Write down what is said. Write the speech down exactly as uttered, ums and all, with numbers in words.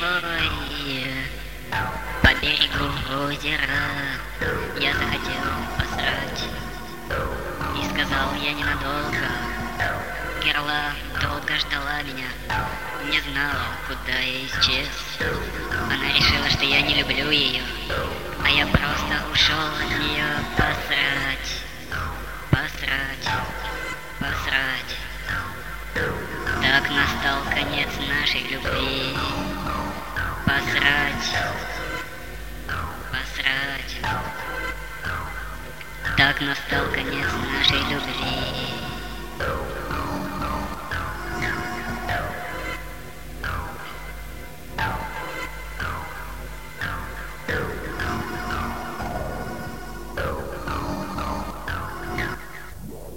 рекой, по берегу озера я захотел посрать и сказал я ненадолго. Герла долго ждала меня, не знала, куда я исчез. Она решила, что я не люблю ее, а я просто ушел от нее посрать, посрать, посрать. Так настал конец нашей любви. Посрать, посрать. Так настал конец нашей любви.